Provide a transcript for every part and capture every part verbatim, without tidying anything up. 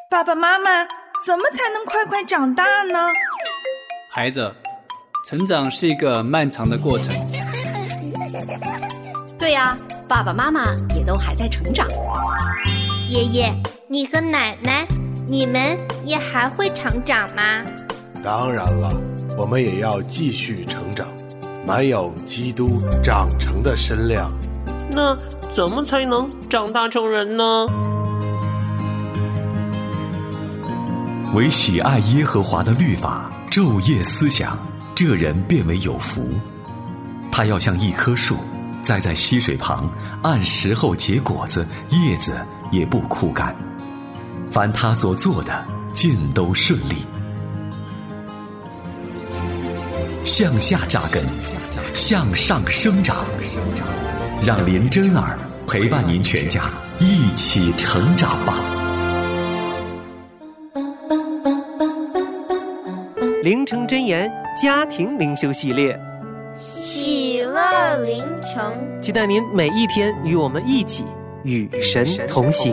爸爸妈妈，怎么才能快快长大呢？ 孩子，成长是一个漫长的过程。 对呀，爸爸妈妈也都还在成长。 爷爷，你和奶奶，你们也还会成长吗？ 当然了，我们也要继续成长，满有基督长成的身量。 那怎么才能长大成人呢？ 唯喜爱耶和华的律法，昼夜思想，这人便为有福。他要像一棵树，栽在溪水旁，按时候结果子，叶子也不枯干。凡他所做的，尽都顺利。向下扎根，向上生长，让林真儿陪伴您全家一起成长吧。 灵城真言家庭灵修系列， 喜乐灵城， 期待您每一天与我们一起与神同行。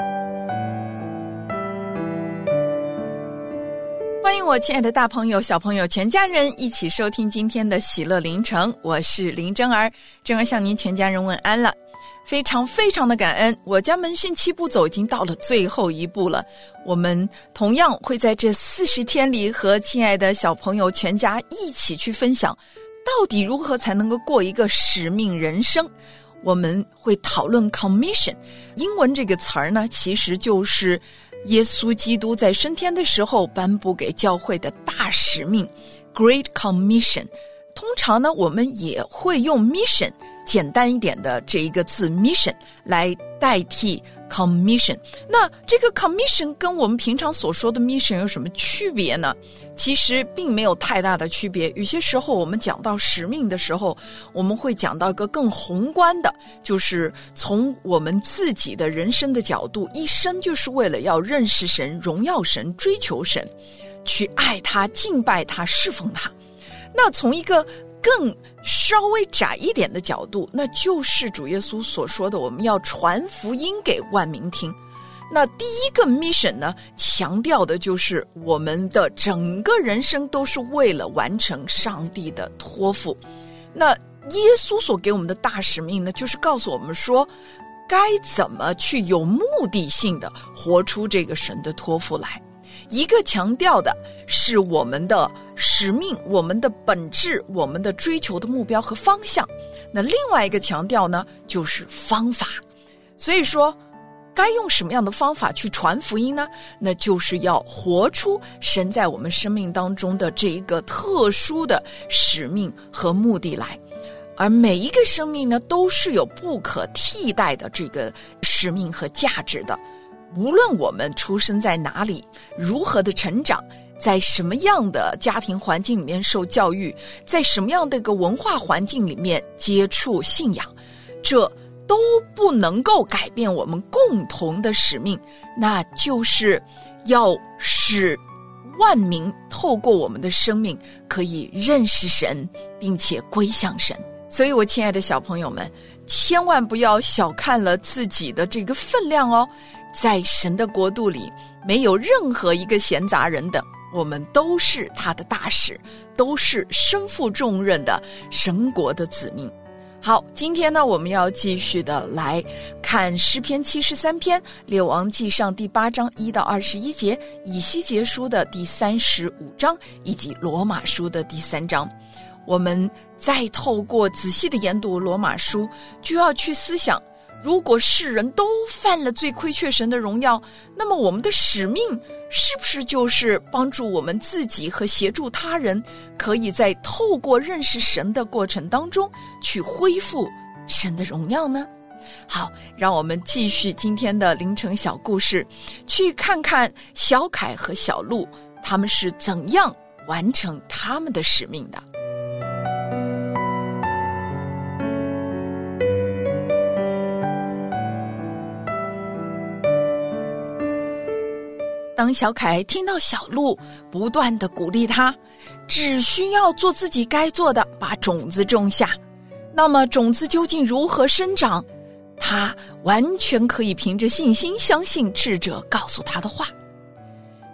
欢迎我亲爱的大朋友小朋友全家人一起收听今天的喜乐灵城，我是林真儿。真儿向您全家人问安了，非常非常的感恩，我家门训七步走已经到了最后一步了。我们同样会在这四十天里和亲爱的小朋友全家一起去分享，到底如何才能够过一个使命人生。我们会讨论 commission， 英文这个词儿呢，其实就是耶稣基督在升天的时候颁布给教会的大使命 Great Commission。 通常呢，我们也会用 mission 简单一点的这一个字 mission 来代替 commission。 那这个 commission 跟我们平常所说的 mission 有什么区别呢？其实并没有太大的区别。有些时候我们讲到使命的时候，我们会讲到一个更宏观的，就是从我们自己的人生的角度，一生就是为了要认识神、荣耀神、追求神，去爱他、敬拜他、侍奉他。那从一个更稍微窄一点的角度，那就是主耶稣所说的，我们要传福音给万民听。那第一个 mission 呢，强调的就是我们的整个人生都是为了完成上帝的托付。那耶稣所给我们的大使命呢，就是告诉我们说，该怎么去有目的性的活出这个神的托付来。一个强调的是我们的使命、我们的本质、我们的追求的目标和方向。那另外一个强调呢，就是方法。所以说该用什么样的方法去传福音呢？那就是要活出神在我们生命当中的这一个特殊的使命和目的来。而每一个生命呢，都是有不可替代的这个使命和价值的。无论我们出生在哪里，如何的成长，在什么样的家庭环境里面受教育，在什么样的一个文化环境里面接触信仰，这都不能够改变我们共同的使命，那就是要使万民透过我们的生命可以认识神，并且归向神。所以我亲爱的小朋友们，千万不要小看了自己的这个分量哦。在神的国度里，没有任何一个闲杂人等，我们都是他的大使，都是身负重任的神国的子民。好，今天呢，我们要继续的来看诗篇七十三篇、列王纪上第八章一到二十一节、以西结书的第三十五章以及罗马书的第三章。我们再透过仔细的研读罗马书，就要去思想，如果世人都犯了罪，亏缺神的荣耀，那么我们的使命是不是就是帮助我们自己和协助他人，可以在透过认识神的过程当中去恢复神的荣耀呢？好，让我们继续今天的凌晨小故事，去看看小凯和小鹿他们是怎样完成他们的使命的。当小凯听到小鹿不断地鼓励他，只需要做自己该做的，把种子种下，那么种子究竟如何生长，他完全可以凭着信心相信智者告诉他的话。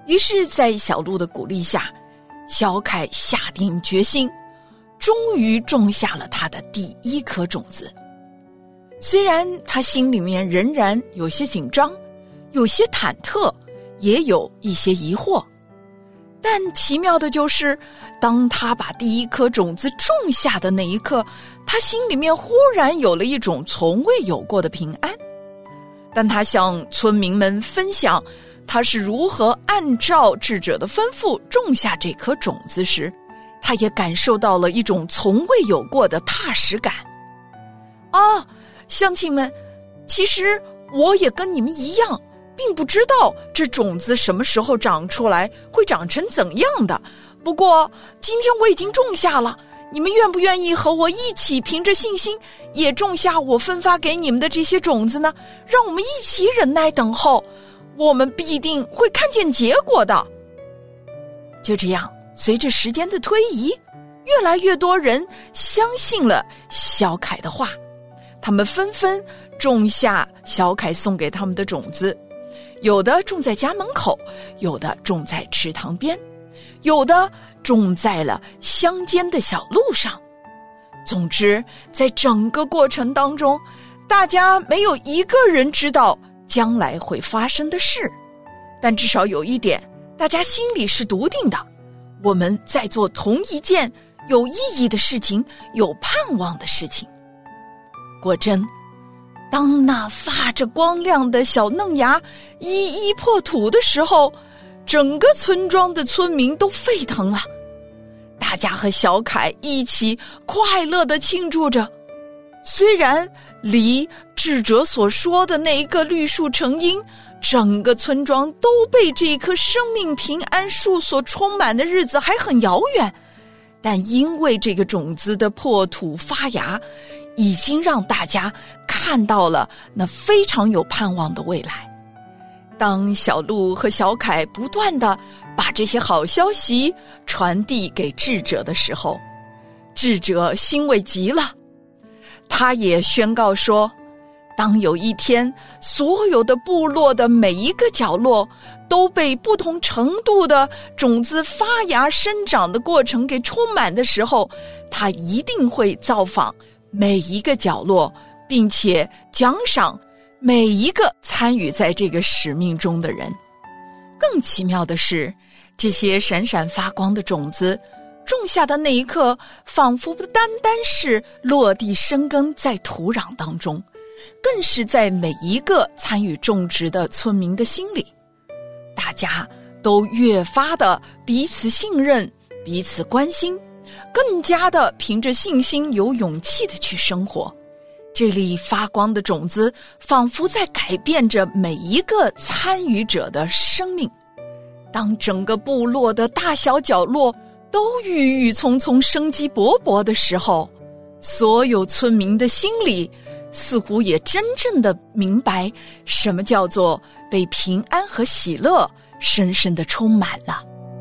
于是在小鹿的鼓励下，小凯下定决心，终于种下了他的第一颗种子。虽然他心里面仍然有些紧张，有些忐忑，也有一些疑惑，但奇妙的就是当他把第一颗种子种下的那一刻，他心里面忽然有了一种从未有过的平安。当他向村民们分享他是如何按照智者的吩咐种下这颗种子时，他也感受到了一种从未有过的踏实感。啊，乡亲们，其实我也跟你们一样，并不知道这种子什么时候长出来，会长成怎样的。不过今天我已经种下了，你们愿不愿意和我一起凭着信心也种下我分发给你们的这些种子呢？让我们一起忍耐等候，我们必定会看见结果的。就这样，随着时间的推移，越来越多人相信了小凯的话，他们纷纷种下小凯送给他们的种子，有的种在家门口，有的种在池塘边，有的种在了乡间的小路上。总之，在整个过程当中，大家没有一个人知道将来会发生的事，但至少有一点，大家心里是笃定的，我们在做同一件有意义的事情，有盼望的事情。果真，当那发着光亮的小嫩芽一一破土的时候，整个村庄的村民都沸腾了，大家和小凯一起快乐地庆祝着。虽然离智者所说的那一个绿树成荫，整个村庄都被这棵生命平安树所充满的日子还很遥远，但因为这个种子的破土发芽，已经让大家看到了那非常有盼望的未来。当小鹿和小凯不断地把这些好消息传递给智者的时候，智者欣慰极了。他也宣告说，当有一天所有的部落的每一个角落都被不同程度的种子发芽生长的过程给充满的时候，他一定会造访每一个角落，并且奖赏每一个参与在这个使命中的人。更奇妙的是，这些闪闪发光的种子种下的那一刻，仿佛不单单是落地生根在土壤当中，更是在每一个参与种植的村民的心里。大家都越发的彼此信任，彼此关心，更加的凭着信心有勇气的去生活。这粒发光的种子仿佛在改变着每一个参与者的生命。当整个部落的大小角落都郁郁葱葱生机勃勃的时候，所有村民的心里似乎也真正的明白什么叫做被平安和喜乐深深的充满了。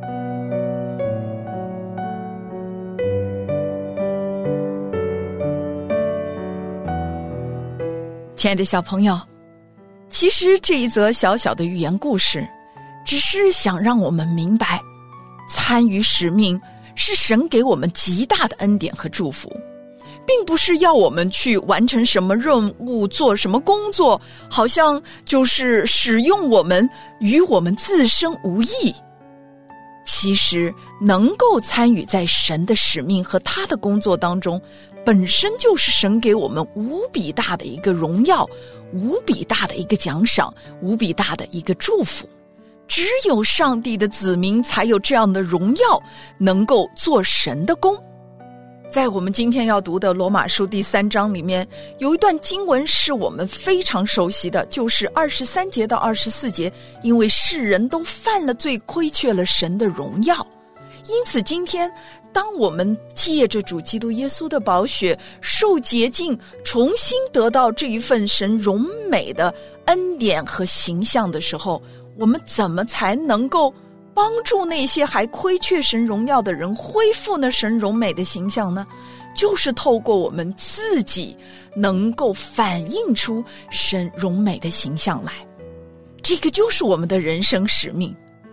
亲爱的小朋友，其实这一则小小的寓言故事只是想让我们明白，参与使命是神给我们极大的恩典和祝福，并不是要我们去完成什么任务，做什么工作，好像就是使用我们与我们自身无异。其实能够参与在神的使命和他的工作当中，本身就是神给我们无比大的一个荣耀，无比大的一个奖赏，无比大的一个祝福。只有上帝的子民才有这样的荣耀，能够做神的工。在我们今天要读的罗马书第三章里面，有一段经文是我们非常熟悉的，就是二十三节到二十四节，因为世人都犯了罪，亏缺了神的荣耀。因此今天当我们借着主基督耶稣的宝血受洁净，重新得到这一份神荣美的恩典和形象的时候，我们怎么才能够帮助那些还亏缺神荣耀的人恢复那神荣美的形象呢？就是透过我们自己能够反映出神荣美的形象来。这个就是我们的人生使命。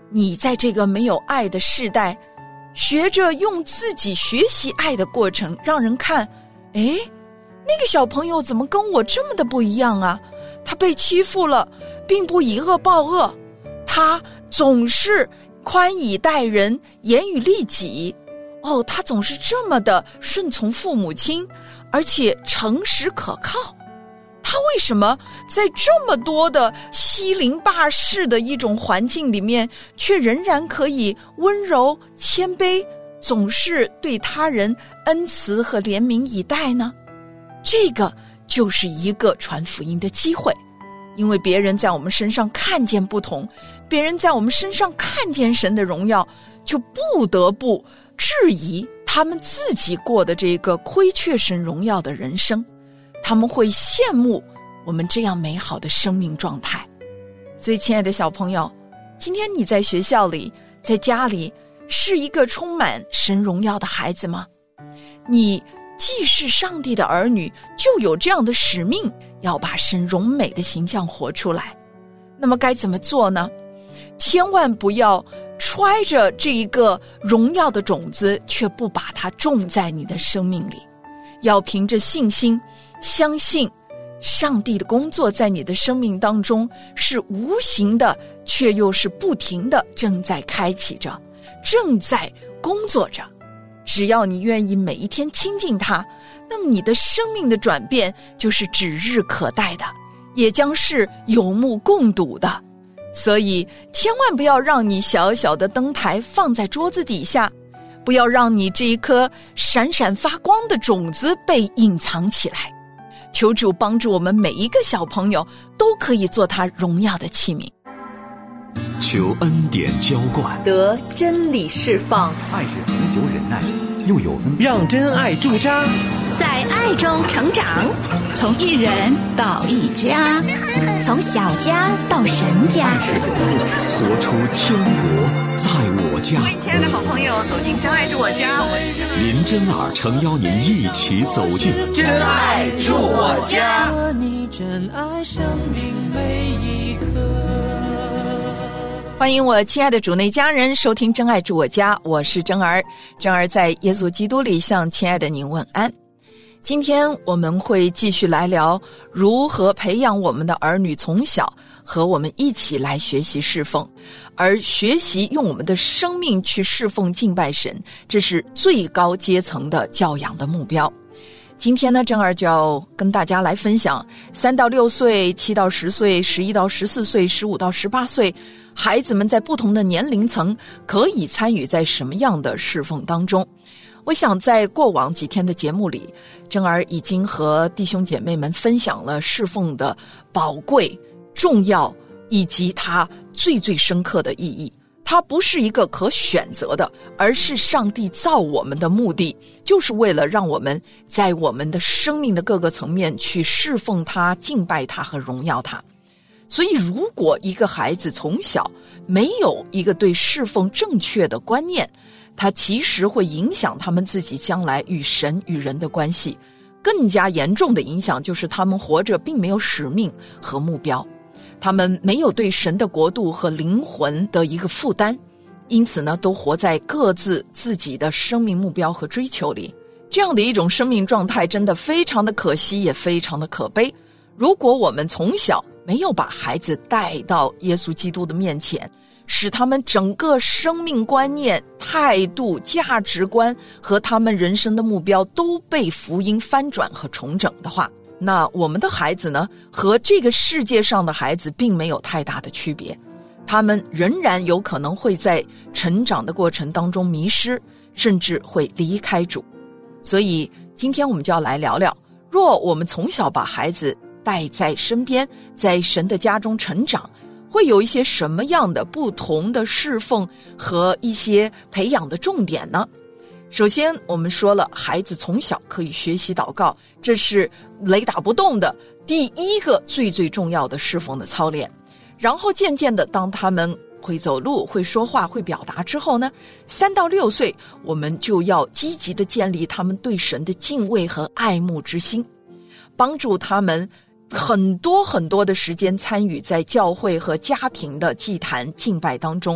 你在这个没有爱的世代，学着用自己学习爱的过程，让人看，诶，那个小朋友怎么跟我这么的不一样啊？他被欺负了，并不以恶报恶，他总是宽以待人，严于律己。哦，他总是这么的顺从父母亲，而且诚实可靠。他为什么在这么多的欺凌霸世的一种环境里面，却仍然可以温柔谦卑，总是对他人恩慈和怜悯以待呢？这个就是一个传福音的机会，因为别人在我们身上看见不同，别人在我们身上看见神的荣耀，就不得不质疑他们自己过的这个亏缺神荣耀的人生，他们会羡慕我们这样美好的生命状态。所以亲爱的小朋友，今天你在学校里，在家里，是一个充满神荣耀的孩子吗？你既是上帝的儿女，就有这样的使命，要把神荣美的形象活出来。那么该怎么做呢？千万不要揣着这一个荣耀的种子，却不把它种在你的生命里。要凭着信心，相信上帝的工作在你的生命当中是无形的，却又是不停的正在开启着，正在工作着。只要你愿意每一天亲近他，那么你的生命的转变就是指日可待的，也将是有目共睹的。所以千万不要让你小小的灯台放在桌子底下，不要让你这一颗闪闪发光的种子被隐藏起来。求主帮助我们每一个小朋友都可以做他荣耀的器皿。 求恩典浇灌， 得真理释放。 爱是恒久忍耐，又有恩慈， 让真爱驻扎， 在爱中成长， 从一人到一家， 从小家到神家， 活出天国在我家。 各位亲爱的好朋友，走进真爱住我家，我是林真儿诚邀您一起走进真爱住我家。 你真爱生命每一刻。 欢迎我亲爱的主内家人收听真爱住我家，我是真儿。真儿在耶稣基督里向亲爱的您问安。今天我们会继续来聊如何培养我们的儿女从小和我们一起来学习侍奉，而学习用我们的生命去侍奉敬拜神，这是最高阶层的教养的目标。今天呢，真儿就要跟大家来分享三到六岁、七到十岁、十一到十四岁、十五到十八岁，孩子们在不同的年龄层可以参与在什么样的侍奉当中。我想在过往几天的节目里，真儿已经和弟兄姐妹们分享了侍奉的宝贵、重要以及它最最深刻的意义。它不是一个可选择的，而是上帝造我们的目的，就是为了让我们在我们的生命的各个层面去侍奉他、敬拜他和荣耀他。所以如果一个孩子从小没有一个对侍奉正确的观念，他其实会影响他们自己将来与神与人的关系。更加严重的影响就是他们活着并没有使命和目标，他们没有对神的国度和灵魂的一个负担，因此呢，都活在各自自己的生命目标和追求里。这样的一种生命状态真的非常的可惜，也非常的可悲。如果我们从小没有把孩子带到耶稣基督的面前，使他们整个生命观念、态度、价值观和他们人生的目标都被福音翻转和重整的话，那我们的孩子呢，和这个世界上的孩子并没有太大的区别。他们仍然有可能会在成长的过程当中迷失，甚至会离开主。所以今天我们就要来聊聊，若我们从小把孩子带在身边，在神的家中成长，会有一些什么样的不同的侍奉和一些培养的重点呢？首先我们说了，孩子从小可以学习祷告，这是雷打不动的第一个最最重要的侍奉的操练。然后渐渐的，当他们会走路、会说话、会表达之后呢，三到六岁我们就要积极的建立他们对神的敬畏和爱慕之心，帮助他们很多很多的时间参与在教会和家庭的祭坛敬拜当中，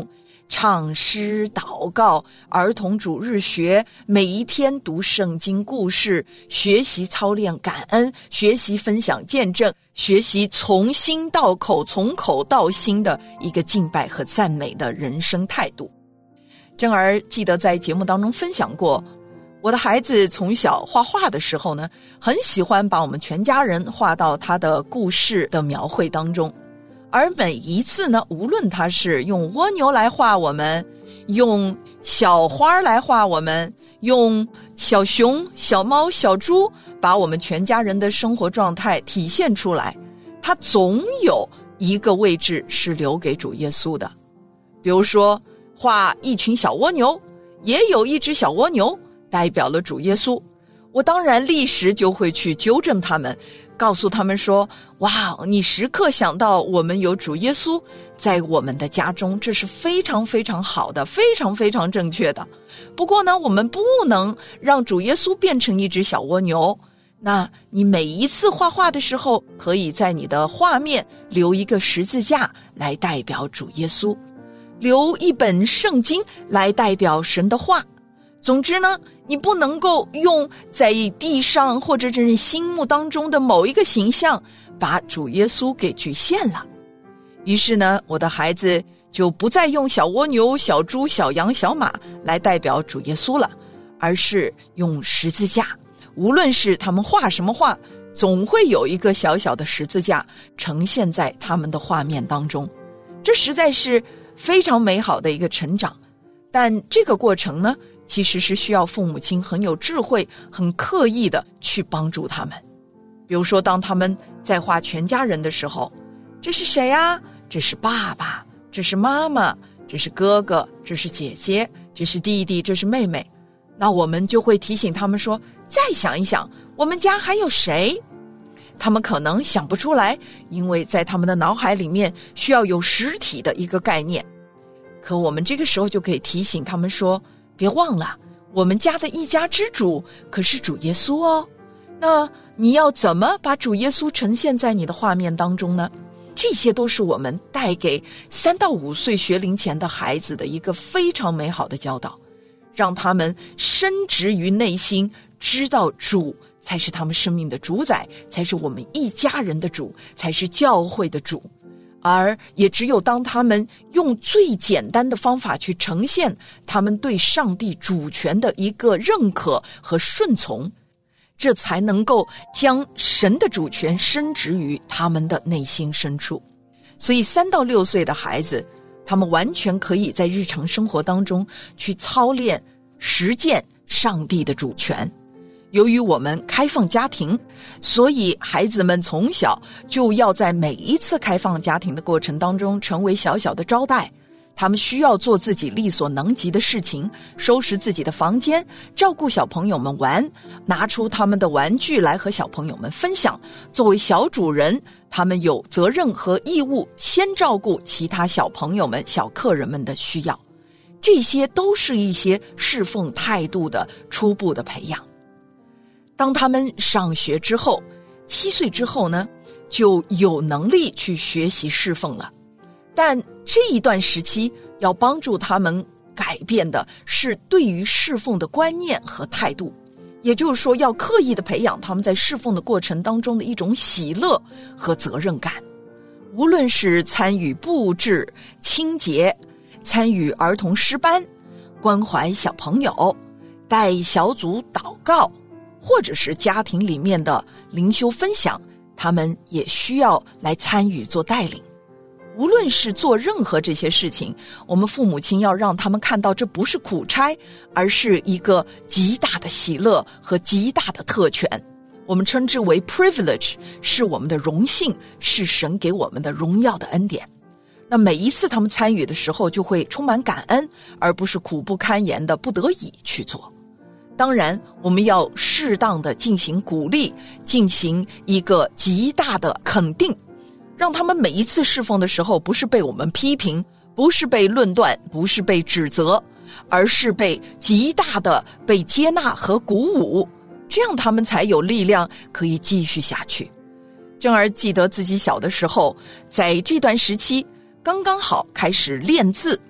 唱诗、祷告、儿童主日学，每一天读圣经故事，学习操练感恩，学习分享见证，学习从心到口，从口到心的一个敬拜和赞美的人生态度。珍儿记得在节目当中分享过，我的孩子从小画画的时候呢，很喜欢把我们全家人画到他的故事的描绘当中。而每一次呢，无论他是用蜗牛来画我们，用小花来画我们，用小熊、小猫、小猪把我们全家人的生活状态体现出来，他总有一个位置是留给主耶稣的。比如说画一群小蜗牛，也有一只小蜗牛代表了主耶稣，我当然立时就会去纠正他们，告诉他们说，哇，你时刻想到我们有主耶稣在我们的家中，这是非常非常好的，非常非常正确的。不过呢，我们不能让主耶稣变成一只小蜗牛。那你每一次画画的时候，可以在你的画面留一个十字架来代表主耶稣，留一本圣经来代表神的话。总之呢，你不能够用在地上或者是心目当中的某一个形象把主耶稣给局限了。于是呢，我的孩子就不再用小蜗牛、小猪、小羊、小马来代表主耶稣了，而是用十字架。无论是他们画什么画，总会有一个小小的十字架呈现在他们的画面当中。这实在是非常美好的一个成长。但这个过程呢，其实是需要父母亲很有智慧、很刻意的去帮助他们。比如说，当他们在画全家人的时候，这是谁啊？这是爸爸，这是妈妈，这是哥哥，这是姐姐，这是弟弟，这是妹妹。那我们就会提醒他们说，再想一想，我们家还有谁？他们可能想不出来，因为在他们的脑海里面需要有实体的一个概念。可我们这个时候就可以提醒他们说，别忘了，我们家的一家之主可是主耶稣哦。那你要怎么把主耶稣呈现在你的画面当中呢？这些都是我们带给三到五岁学龄前的孩子的一个非常美好的教导，让他们深植于内心，知道主才是他们生命的主宰，才是我们一家人的主，才是教会的主。而也只有当他们用最简单的方法去呈现他们对上帝主权的一个认可和顺从，这才能够将神的主权深植于他们的内心深处。所以三到六岁的孩子，他们完全可以在日常生活当中去操练实践上帝的主权。由于我们开放家庭，所以孩子们从小就要在每一次开放家庭的过程当中成为小小的招待。他们需要做自己力所能及的事情，收拾自己的房间，照顾小朋友们玩，拿出他们的玩具来和小朋友们分享。作为小主人，他们有责任和义务先照顾其他小朋友们、小客人们的需要。这些都是一些侍奉态度的初步的培养。当他们上学之后，七岁之后呢，就有能力去学习侍奉了。但这一段时期要帮助他们改变的是对于侍奉的观念和态度，也就是说，要刻意的培养他们在侍奉的过程当中的一种喜乐和责任感。无论是参与布置、清洁，参与儿童诗班，关怀小朋友，带小组祷告，或者是家庭里面的灵修分享，他们也需要来参与做带领。无论是做任何这些事情，我们父母亲要让他们看到这不是苦差，而是一个极大的喜乐和极大的特权。我们称之为 privilege， 是我们的荣幸，是神给我们的荣耀的恩典。那每一次他们参与的时候，就会充满感恩，而不是苦不堪言的不得已去做。当然，我们要适当的进行鼓励，进行一个极大的肯定，让他们每一次侍奉的时候，不是被我们批评，不是被论断，不是被指责，而是被极大的被接纳和鼓舞，这样他们才有力量可以继续下去。珍儿记得自己小的时候，在这段时期刚刚好开始练字，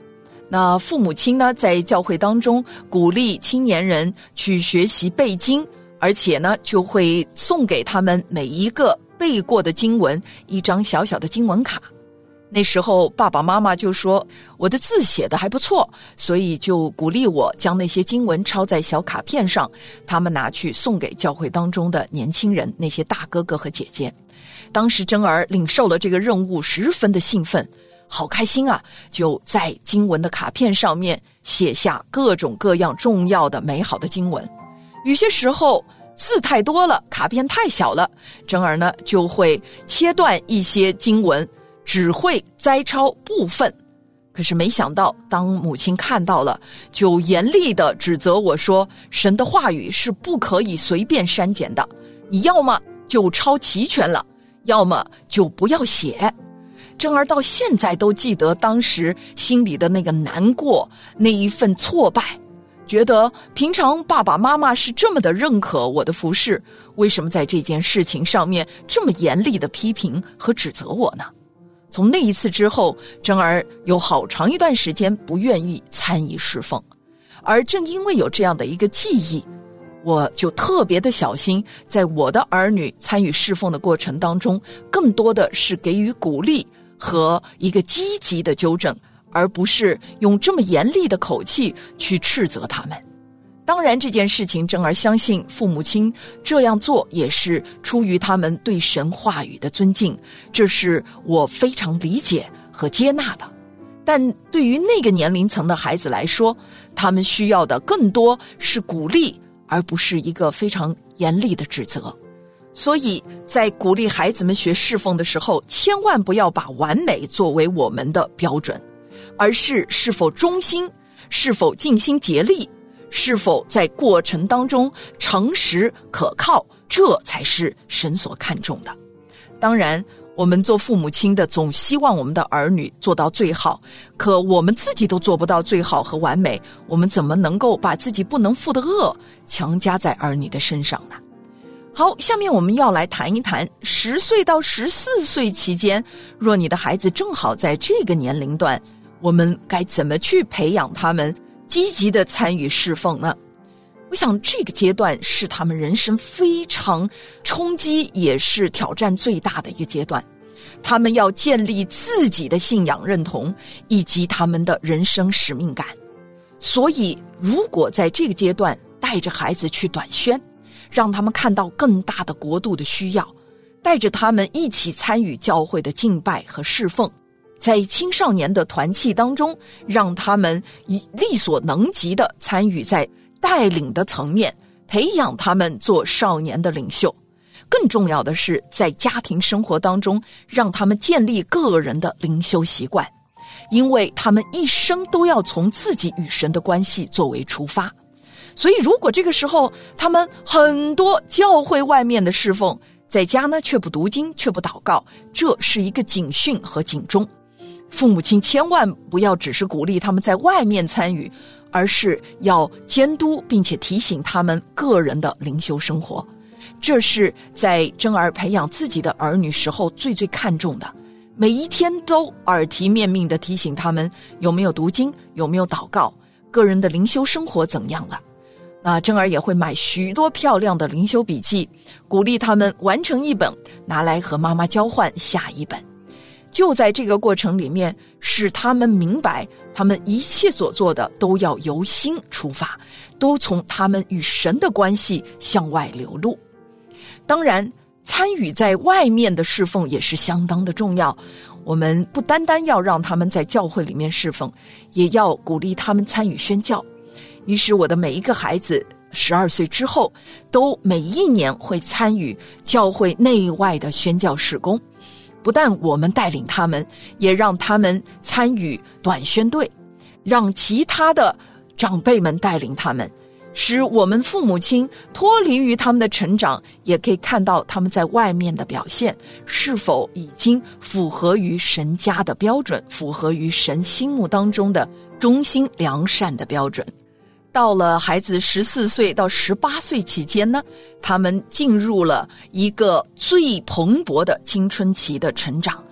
那父母亲呢，在教会当中鼓励青年人去学习背经，而且呢，就会送给他们每一个背过的经文一张小小的经文卡。那时候爸爸妈妈就说我的字写得还不错，所以就鼓励我将那些经文抄在小卡片上，他们拿去送给教会当中的年轻人，那些大哥哥和姐姐。当时珍儿领受了这个任务，十分的兴奋，好开心啊，就在经文的卡片上面写下各种各样重要的美好的经文。有些时候字太多了，卡片太小了，珍儿呢就会切断一些经文，只会摘抄部分。可是没想到当母亲看到了，就严厉地指责我说，神的话语是不可以随便删减的，你要么就抄齐全了，要么就不要写。珍儿到现在都记得当时心里的那个难过，那一份挫败，觉得平常爸爸妈妈是这么的认可我的服事，为什么在这件事情上面这么严厉的批评和指责我呢？从那一次之后，珍儿有好长一段时间不愿意参与侍奉，而正因为有这样的一个记忆，我就特别的小心，在我的儿女参与侍奉的过程当中，更多的是给予鼓励和一个积极的纠正，而不是用这么严厉的口气去斥责他们。当然这件事情珍儿相信父母亲这样做也是出于他们对神话语的尊敬，这是我非常理解和接纳的。但对于那个年龄层的孩子来说，他们需要的更多是鼓励，而不是一个非常严厉的指责。所以在鼓励孩子们学侍奉的时候，千万不要把完美作为我们的标准，而是是否忠心，是否尽心竭力，是否在过程当中诚实可靠，这才是神所看重的。当然我们做父母亲的总希望我们的儿女做到最好，可我们自己都做不到最好和完美，我们怎么能够把自己不能负的恶强加在儿女的身上呢？好，下面我们要来谈一谈十岁到十四岁期间，若你的孩子正好在这个年龄段，我们该怎么去培养他们积极的参与侍奉呢？我想这个阶段是他们人生非常冲击也是挑战最大的一个阶段，他们要建立自己的信仰认同以及他们的人生使命感。所以如果在这个阶段带着孩子去短宣，让他们看到更大的国度的需要，带着他们一起参与教会的敬拜和侍奉，在青少年的团契当中，让他们力所能及的参与在带领的层面，培养他们做少年的领袖。更重要的是在家庭生活当中，让他们建立个人的灵修习惯，因为他们一生都要从自己与神的关系作为出发。所以如果这个时候他们很多教会外面的侍奉，在家呢却不读经却不祷告，这是一个警讯和警钟。父母亲千万不要只是鼓励他们在外面参与，而是要监督并且提醒他们个人的灵修生活。这是在珍儿培养自己的儿女时候最最看重的，每一天都耳提面命地提醒他们有没有读经，有没有祷告，个人的灵修生活怎样了。那珍儿也会买许多漂亮的灵修笔记，鼓励他们完成一本，拿来和妈妈交换下一本。就在这个过程里面，使他们明白他们一切所做的都要由心出发，都从他们与神的关系向外流露。当然参与在外面的侍奉也是相当的重要，我们不单单要让他们在教会里面侍奉，也要鼓励他们参与宣教。于是我的每一个孩子十二岁之后，都每一年会参与教会内外的宣教事工。不但我们带领他们，也让他们参与短宣队，让其他的长辈们带领他们，使我们父母亲脱离于他们的成长，也可以看到他们在外面的表现是否已经符合于神家的标准，符合于神心目当中的忠心良善的标准。到了孩子十四岁到十八岁期间呢，他们进入了一个最蓬勃的青春期的成长。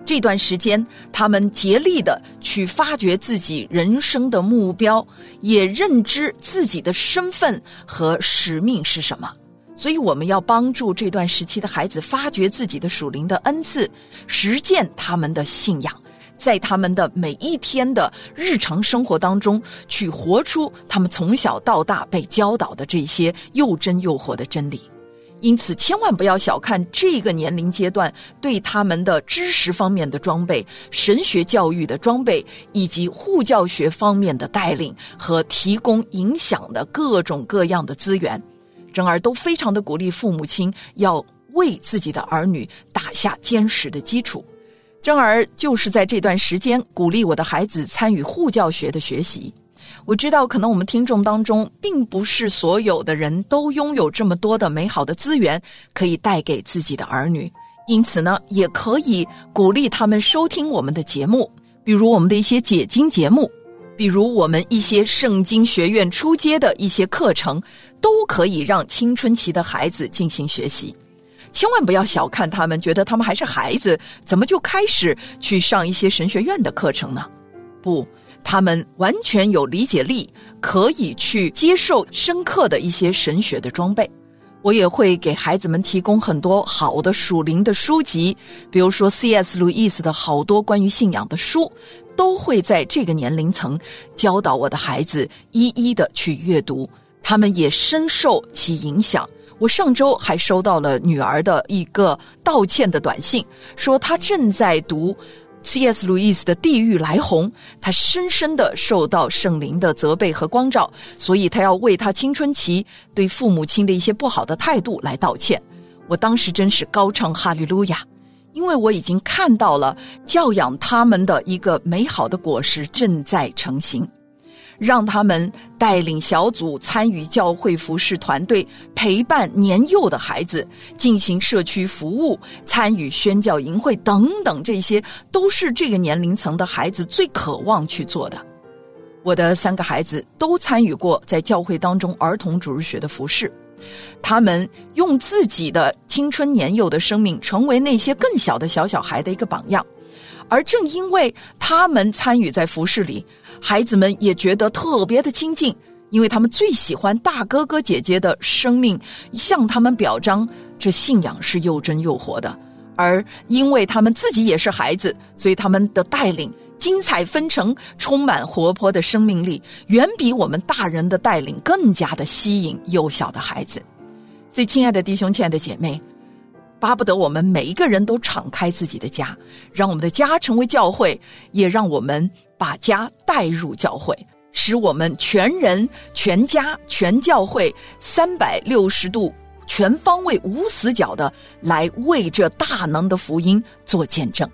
这段时间他们竭力的去发掘自己人生的目标，也认知自己的身份和使命是什么。所以我们要帮助这段时期的孩子发掘自己的属灵的恩赐，实践他们的信仰，在他们的每一天的日常生活当中去活出他们从小到大被教导的这些又真又活的真理。因此千万不要小看这个年龄阶段对他们的知识方面的装备、神学教育的装备，以及护教学方面的带领和提供影响的各种各样的资源。真儿都非常的鼓励父母亲要为自己的儿女打下坚实的基础。真儿就是在这段时间鼓励我的孩子参与护教学的学习。我知道可能我们听众当中并不是所有的人都拥有这么多的美好的资源可以带给自己的儿女，因此呢，也可以鼓励他们收听我们的节目，比如我们的一些解经节目，比如我们一些圣经学院初阶的一些课程，都可以让青春期的孩子进行学习。千万不要小看他们，觉得他们还是孩子，怎么就开始去上一些神学院的课程呢？不，他们完全有理解力，可以去接受深刻的一些神学的装备。我也会给孩子们提供很多好的属灵的书籍，比如说 C S 路易斯的好多关于信仰的书，都会在这个年龄层教导我的孩子一一的去阅读，他们也深受其影响。我上周还收到了女儿的一个道歉的短信，说她正在读C S 路易斯的《地狱来鸿》，他深深地受到圣灵的责备和光照，所以他要为他青春期对父母亲的一些不好的态度来道歉。我当时真是高唱哈利路亚，因为我已经看到了教养他们的一个美好的果实正在成型。让他们带领小组参与教会服事团队，陪伴年幼的孩子进行社区服务，参与宣教营会等等，这些都是这个年龄层的孩子最渴望去做的。我的三个孩子都参与过在教会当中儿童主日学的服事，他们用自己的青春年幼的生命成为那些更小的小小孩的一个榜样。而正因为他们参与在服事里，孩子们也觉得特别的亲近，因为他们最喜欢大哥哥姐姐的生命向他们表彰这信仰是又真又活的。而因为他们自己也是孩子，所以他们的带领精彩纷呈，充满活泼的生命力，远比我们大人的带领更加的吸引幼小的孩子。所以亲爱的弟兄，亲爱的姐妹，巴不得我们每一个人都敞开自己的家，让我们的家成为教会，也让我们把家带入教会，使我们全人全家全教会三百六十度全方位无死角的来为这大能的福音做见证。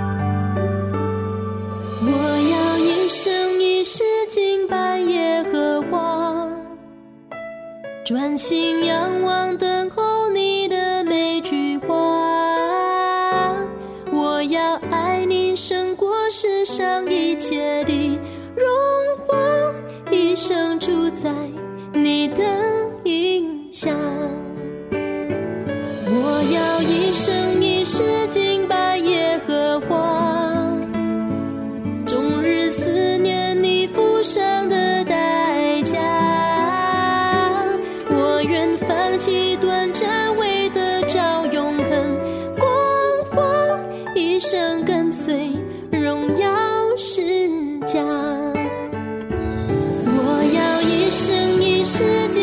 我要一生一世敬拜耶和华，专心仰望等候你的每句话。我要爱你胜过世上一切的荣华，一生住在你的荫下。我要一生一世敬拜耶和华，终日思念你付上的代价。我愿放弃短暂，为得着永恒光华，一生跟随荣耀释迦。我要一生一世